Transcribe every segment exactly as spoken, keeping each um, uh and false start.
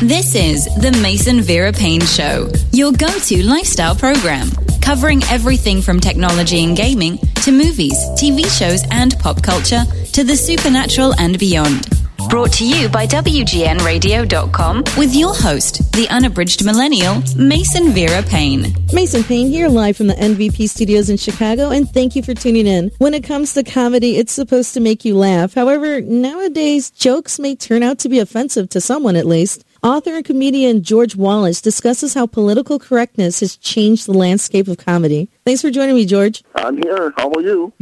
This is the Mason Vera Payne Show, your go-to lifestyle program, covering everything from technology and gaming to movies, T V shows, and pop culture to the supernatural and beyond. Brought to you by W G N radio dot com with your host, the unabridged millennial, Mason Vera Payne. Mason Payne here, live from the N V P studios in Chicago, and thank you for tuning in. When it comes to comedy, it's supposed to make you laugh. However, nowadays, jokes may turn out to be offensive to someone at least. Author and comedian George Wallace discusses how political correctness has changed the landscape of comedy. Thanks for joining me, George. I'm here. How are you?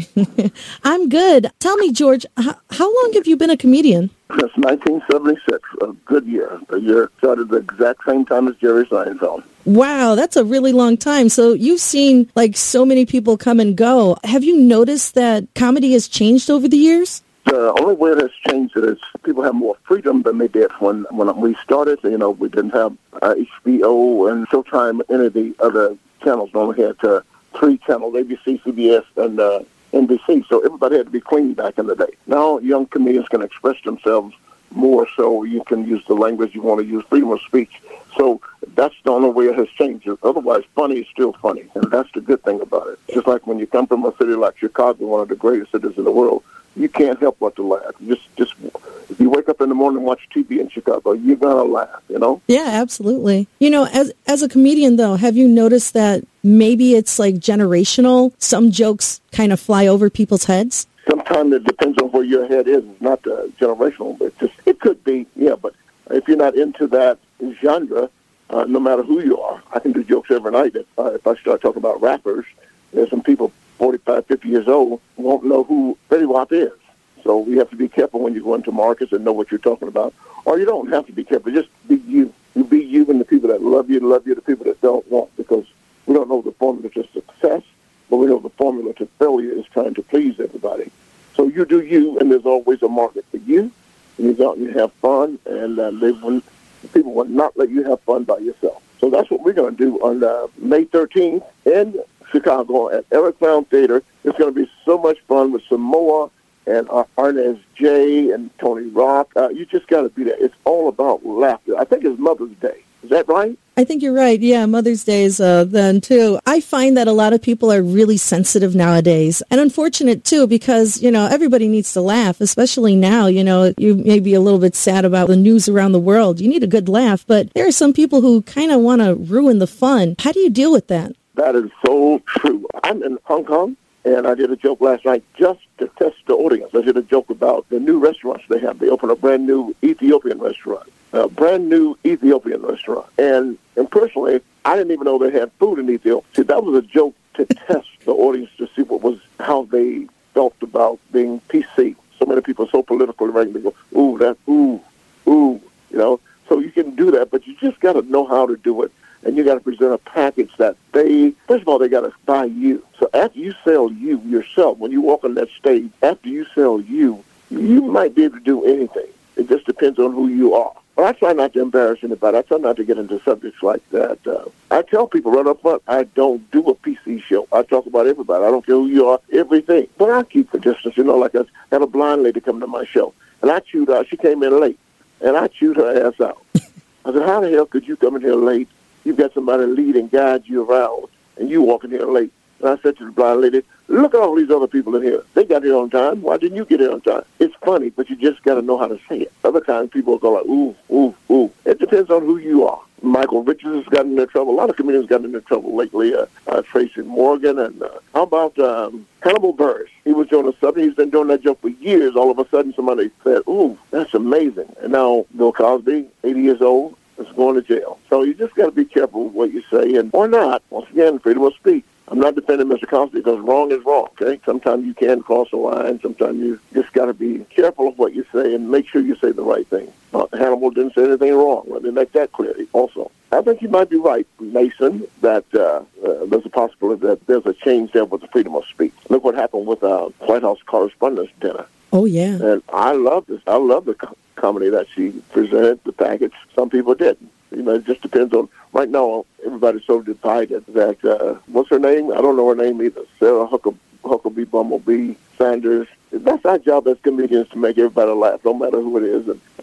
I'm good. Tell me, George, h- how long have you been a comedian? Since nineteen seventy-six, a good year. The year started the exact same time as Jerry Seinfeld. Wow, that's a really long time. So you've seen, like, so many people come and go. Have you noticed that comedy has changed over the years? The only way that's changed it is people have more freedom than they did when, when we started. You know, we didn't have uh, H B O and Showtime, any of the other channels. We only had uh, three channels, A B C, C B S, and uh, N B C. So everybody had to be clean back in the day. Now young comedians can express themselves more, so you can use the language you want to use, freedom of speech. So that's the only way it has changed. Otherwise, funny is still funny, and that's the good thing about it. Just like when you come from a city like Chicago, one of the greatest cities in the world, you can't help but to laugh. Just, just if you wake up in the morning and watch T V in Chicago, you're gonna laugh. You know? Yeah, absolutely. You know, as as a comedian, though, have you noticed that maybe it's like generational? Some jokes kind of fly over people's heads. Sometimes it depends on where your head is. It's not uh, generational, but just it could be. Yeah, but if you're not into that genre, uh, no matter who you are, I can do jokes every night. If, uh, if I start talking about rappers, there's some people forty-five, fifty years old won't know who Fetty Wap is. So we have to be careful when you go into markets and know what you're talking about. Or you don't have to be careful. Just be you. You be you, and the people that love you love you, the people that don't won't, because we don't know the formula to success, but we know the formula to failure is trying to please everybody. So you do you, and there's always a market for you. And you go out and you have fun, and uh, they will, people will not let you have fun by yourself. So that's what we're going to do on uh, May thirteenth in Chicago at Eric Brown Theater. It's going to be so much fun with Samoa and uh, Arnez J and Tony Rock. Uh, you just got to be there. It's all about laughter. I think it's Mother's Day. Is that right? I think you're right. Yeah, Mother's Day is uh, then, too. I find that a lot of people are really sensitive nowadays. And unfortunate, too, because, you know, everybody needs to laugh, especially now. You know, you may be a little bit sad about the news around the world. You need a good laugh. But there are some people who kind of want to ruin the fun. How do you deal with that? That is so true. I'm in Hong Kong, and I did a joke last night just to test the audience. I did a joke about the new restaurants they have. They opened a brand new Ethiopian restaurant, a brand new Ethiopian restaurant. And, and personally, I didn't even know they had food in Ethiopia. See, that was a joke to test the audience to see what was how they felt about being P C. So many people are so political, right? They go, ooh, that, ooh, ooh, you know. So you can do that, but you just got to know how to do it. And you got to present a package that they, first of all, they got to buy you. So after you sell you yourself, when you walk on that stage, after you sell you, you might be able to do anything. It just depends on who you are. But I try not to embarrass anybody. I try not to get into subjects like that. Uh, I tell people right up front, I don't do a P C show. I talk about everybody. I don't care who you are, everything. But I keep the distance. You know, like I had a blind lady come to my show, and I chewed her. She came in late, and I chewed her ass out. I said, how the hell could you come in here late? You've got somebody to lead and guide you around, and you walking here late. And I said to the blind lady, look at all these other people in here. They got here on time. Why didn't you get here on time? It's funny, but you just got to know how to say it. Other times people will go like, ooh, ooh, ooh. It depends on who you are. Michael Richards has gotten into trouble. A lot of comedians got into trouble lately. Uh, uh, Tracy Morgan. And uh, how about um, Hannibal Buress? He was doing a something. He's been doing that joke for years. All of a sudden somebody said, ooh, that's amazing. And now Bill Cosby, eighty years old, is going to jail. So you just got to be careful with what you say, and or not. Once again, freedom of speech. I'm not defending Mister Cosby because wrong is wrong, okay? Sometimes you can cross the line. Sometimes you just got to be careful of what you say and make sure you say the right thing. Uh, Hannibal didn't say anything wrong. Let me make that clear also. I think you might be right, Mason, that uh, uh, there's a possibility that there's a change there with the freedom of speech. Look what happened with uh, White House Correspondents' Dinner. Oh, yeah. And I love this. I love the co- comedy that she presented, the package. Some people didn't. You know, it just depends on, right now, everybody's so divided that, uh, what's her name? I don't know her name either. Sarah Huckabee, Huckabee Bumblebee Sanders. That's our job as comedians to make everybody laugh, no matter who it is. And uh,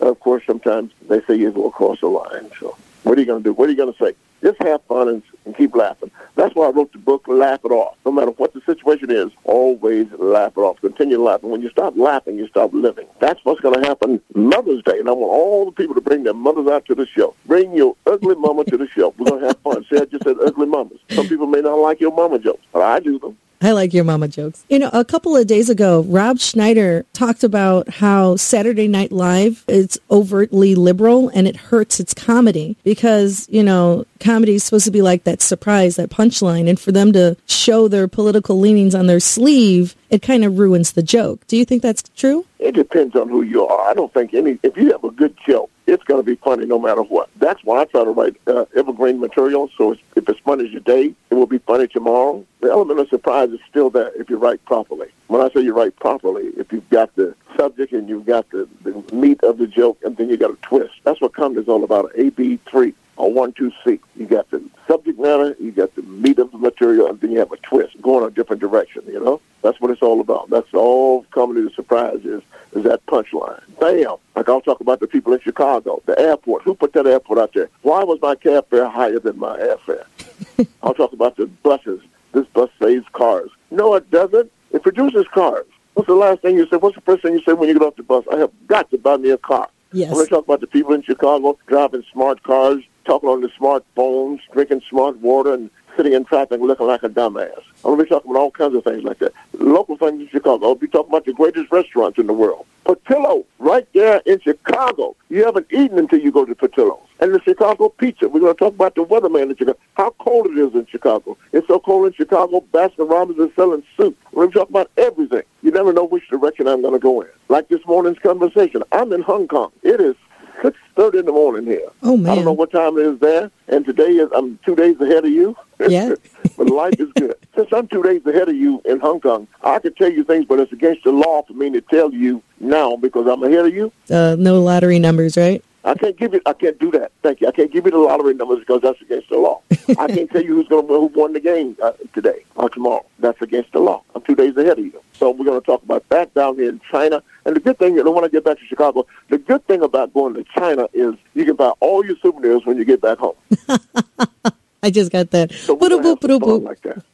of course, sometimes they say you go across the line. So what are you going to do? What are you going to say? Just have fun and, and keep laughing. That's why I wrote the book, Laugh It Off. No matter what the situation is, always laugh it off. Continue laughing. When you stop laughing, you stop living. That's what's going to happen Mother's Day. And I want all the people to bring their mothers out to the show. Bring your ugly mama to the show. We're going to have fun. See, I just said ugly mamas. Some people may not like your mama jokes, but I do them. I like your mama jokes. You know, a couple of days ago, Rob Schneider talked about how Saturday Night Live is overtly liberal and it hurts its comedy because, you know, comedy is supposed to be like that surprise, that punchline. And for them to show their political leanings on their sleeve, it kind of ruins the joke. Do you think that's true? It depends on who you are. I don't think any, if you have a good joke, it's going to be funny no matter what. That's why I try to write uh, evergreen material, so it's, if it's funny today, it will be funny tomorrow. The element of surprise is still there if you write properly. When I say you write properly, if you've got the subject and you've got the, the meat of the joke, and then you got a twist. That's what comedy is all about, A, B, three, or one, two, C. You got the subject matter, you got the meat of the material, and then you have a twist going a different direction, you know? That's what it's all about. That's all comedy to surprise is, is that punchline. Bam! Like I'll talk about the people in Chicago, the airport. Who put that airport out there? Why was my cab fare higher than my airfare? I'll talk about the buses. This bus saves cars. No, it doesn't. It produces cars. What's the last thing you say? What's the first thing you say when you get off the bus? I have got to buy me a car. Yes. I'm going to talk about the people in Chicago driving smart cars, talking on the smartphones, drinking smart water, and sitting in traffic looking like a dumbass. I'm going to be talking about all kinds of things like that. Local things in Chicago. I'll be talking about the greatest restaurants in the world. Portillo, right there in Chicago. You haven't eaten until you go to Portillo's. And the Chicago pizza. We're going to talk about the weatherman in Chicago. How cold it is in Chicago. It's so cold in Chicago, Baskin Robbins is selling soup. We're going to talk about everything. You never know which direction I'm going to go in. Like this morning's conversation. I'm in Hong Kong. It is six thirty in the morning here. Oh, man. I don't know what time it is there. And today is I'm two days ahead of you. Yeah. But life is good. Since I'm two days ahead of you in Hong Kong, I could tell you things, but it's against the law for me to tell you now because I'm ahead of you. Uh, no lottery numbers, right? I can't give you. I can't do that. Thank you. I can't give you the lottery numbers because that's against the law. I can't tell you who's going to who won the game uh, today or tomorrow. That's against the law. I'm two days ahead of you. So we're going to talk about that down here in China. And the good thing, you know, when I get back to Chicago, the good thing about going to China is you can buy all your souvenirs when you get back home. I just got that. So we're going to have some fun like that.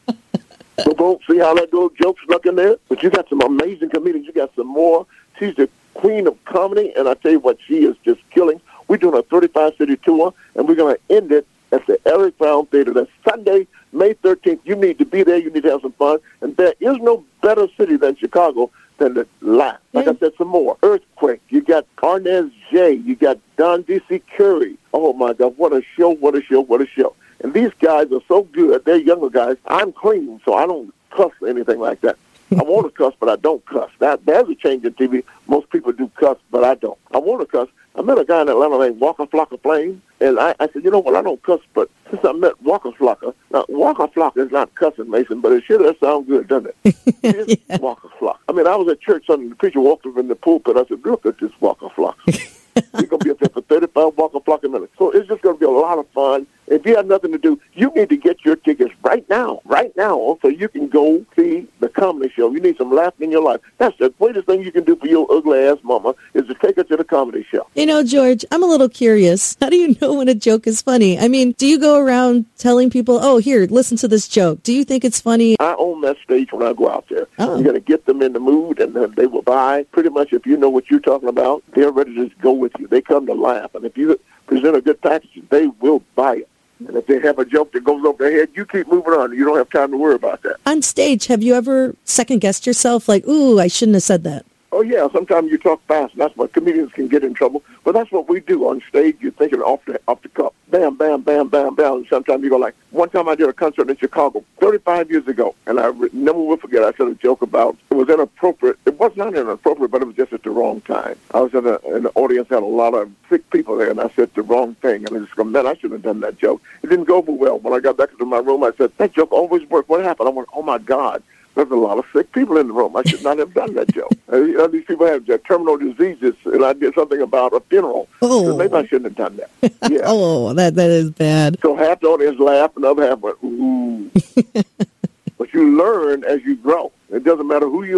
So go see how that little joke snuck in there. But you got some amazing comedians. You got some more. She's the queen of comedy, and I tell you what, she is just killing. We're doing a thirty-five city tour, and we're going to end it at the Eric Brown Theater. That's Sunday, May thirteenth. You need to be there. You need to have some fun. And there is no better city than Chicago than to laugh. Like mm. I said, some more. Earthquake. You got Arnez J. You got Don D C. Curry. Oh, my God. What a show, what a show, what a show. And these guys are so good. They're younger guys. I'm clean, so I don't cuss or anything like that. I want to cuss, but I don't cuss. That There's a change in T V. Most people do cuss, but I don't. I want to cuss. I met a guy in Atlanta named Walker Flocka Flame, and I, I said, you know what, I don't cuss, but since I met Walker Flocka, now Walker Flocka is not cussing, Mason, but it sure does sound good, doesn't it? yeah. Walker Flocka. I mean, I was at church Sunday, the preacher walked up in the pulpit. I said, look at this Walker Flocka. You're going to be up there for thirty-five Walker Flocka minutes. So it's just going to be a lot of fun. If you have nothing to do, you need to get your tickets right now, right now, so you can go see the comedy show. You need some laughter in your life. That's the greatest thing you can do for your ugly-ass mama is to take her to the comedy show. You know, George, I'm a little curious. How do you know when a joke is funny? I mean, do you go around telling people, oh, here, listen to this joke? Do you think it's funny? I own that stage when I go out there. Oh. I'm going to get them in the mood, and then they will buy. Pretty much if you know what you're talking about, they're ready to just go with you. They come to laugh. And if you present a good package, they will buy it. And if they have a joke that goes over their head, you keep moving on. You don't have time to worry about that. On stage, have you ever second-guessed yourself, like, ooh, I shouldn't have said that? Oh, yeah, sometimes you talk fast, and that's what comedians can get in trouble. But that's what we do on stage. You're thinking off the off the cuff. Bam, bam, bam, bam, bam. And sometimes you go like, one time I did a concert in Chicago thirty-five years ago, and I re- never will forget, I said a joke about, it was inappropriate. It was not inappropriate, but it was just at the wrong time. I was in, a, in an audience, had a lot of sick people there, and I said the wrong thing. And I just go, man, I shouldn't have done that joke. It didn't go over well. When I got back into my room, I said, that joke always worked. What happened? I went, oh, my God. There's a lot of sick people in the room. I should not have done that joke. Uh, you know, these people have uh, terminal diseases, and I did something about a funeral. Oh. So maybe I shouldn't have done that. Yeah. oh, that that is bad. So half the audience laughed, and the other half went, ooh. But you learn as you grow. It doesn't matter who you are.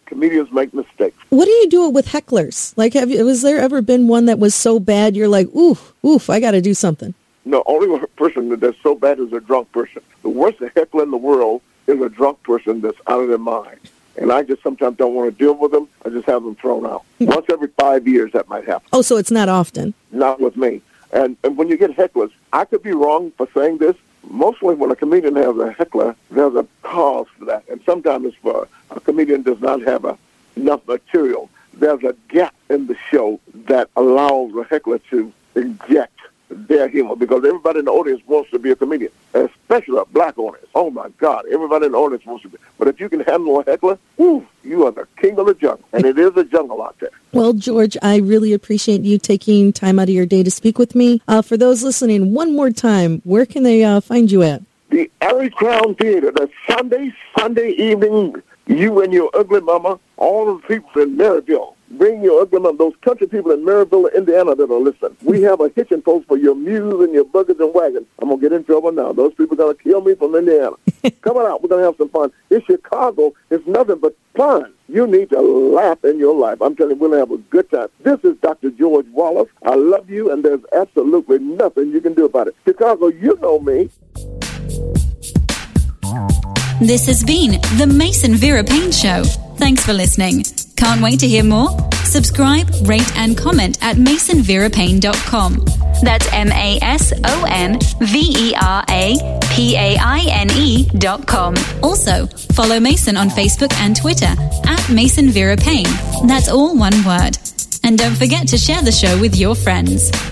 comedians make mistakes. What do you do with hecklers? Like, have you, was there ever been one that was so bad you're like, oof, oof, I got to do something? No, only one person that's so bad is a drunk person. The worst heckler in the world is a drunk person that's out of their mind. And I just sometimes don't want to deal with them. I just have them thrown out. Once every five years, that might happen. Oh, so it's not often? Not with me. And, and when you get hecklers, I could be wrong for saying this. Mostly when a comedian has a heckler, there's a cause for that. And sometimes it's for a comedian does not have a, enough material. There's a gap in the show that allows the heckler to inject their humor, because everybody in the audience wants to be a comedian, especially a black audience. Oh, my God, everybody in the audience wants to be. But if you can handle a heckler, whew, you are the king of the jungle, and it is a jungle out there. Well, George, I really appreciate you taking time out of your day to speak with me. Uh, for those listening, one more time, where can they uh, find you at? The Erie Crown Theater, that's Sunday, Sunday evening, you and your ugly mama, all the people in Maryville. Bring your ugly mama, those country people in Maryville, Indiana that are listening. We have a hitching post for your mules and your buggers and wagons. I'm going to get in trouble now. Those people are going to kill me from Indiana. Coming out, we're going to have some fun. In Chicago, it's nothing but fun. You need to laugh in your life. I'm telling you, we're going to have a good time. This is Doctor George Wallace. I love you, and there's absolutely nothing you can do about it. Chicago, you know me. This has been the Mason Vera Payne Show. Thanks for listening. Can't wait to hear more? Subscribe, rate, and comment at mason vera payne dot com. That's M A S O N V E R A P A I N E dot com. Also, follow Mason on Facebook and Twitter at Mason Vera Payne. That's all one word. And don't forget to share the show with your friends.